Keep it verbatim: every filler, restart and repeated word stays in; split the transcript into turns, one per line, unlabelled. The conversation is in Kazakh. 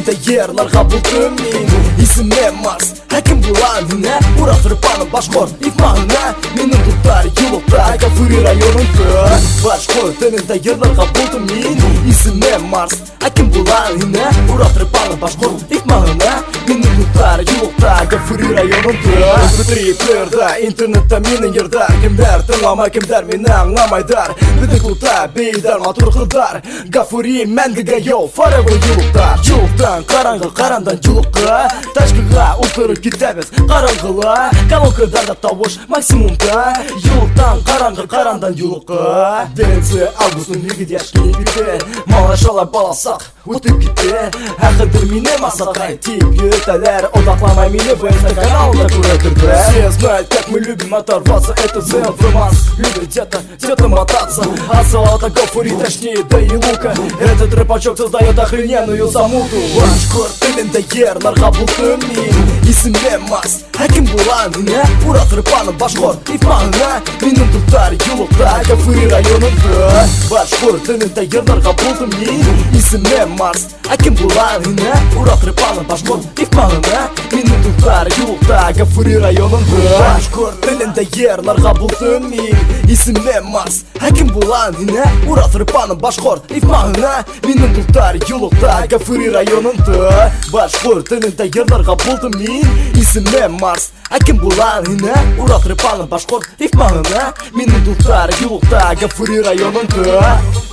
тилинде ерларга булдым мен. Исимем Марс, Хаким буланына, Уратырпаны башкорт ифмагына. Менин туттар юлукта, Гафури районунда. Башкорт тилинде ерларга булдым мен. Исимем Марс, Хаким буланына, Уратырпаны башкорт ифмагына. Менин туттар юлукта, Гафури районунда. Битри плерда, интернетта менин ердар. Кимдер тыңламай, кимдер мени аңламайдар. Биздин клубта бейдар матур кыздар. Гафури мәңгіге йоу, forever юлуктар. Юлуктан караңғы, карандан юлукка. Ташкыга утырып кетебиз караңгыла. Колонкадарда табыш максимумда. Юлуктан караңғы, карандан юлукка. Денси августун мигидеш келипте. Малашалар баласак өтүп кетти. Акыдыр мене масакай тип юталер. Одакламай мени в инстаграмда көрөтүрдү. Все знают, как мы любим оторваться. Это ЗЛФМас, любит где-то, где-то мотаться. Асфальта Гафури, точнее, да и лука. Этот рэпачок создает охрененную замуту. Башкорт тилинде ерларга булдым мен. Исимем Марс, Хаким буланына, Уратырпаны башкорт ифмагына. Менин туттар юлукта, Гафури районунда. Башкорт тилинде ерларга булдым мен. Исимем Марс, Хаким буланына, Уратырпаны башкорт ифмагына. Менин туттар юлукта, Гафури районунда. Башкорт тилинде ерларга булдым мен. Исимем Марс, Хаким буланына, Уратырпаны башкорт ифмагына. Менин туттар юлукта, Гафури районунда. Башкорт тилинде ерларга булдым мен. Исимем Марс, Хаким буланына, Уратырпаны башкорт ифмагына. Менин туттар юлукта, Гафури районунда.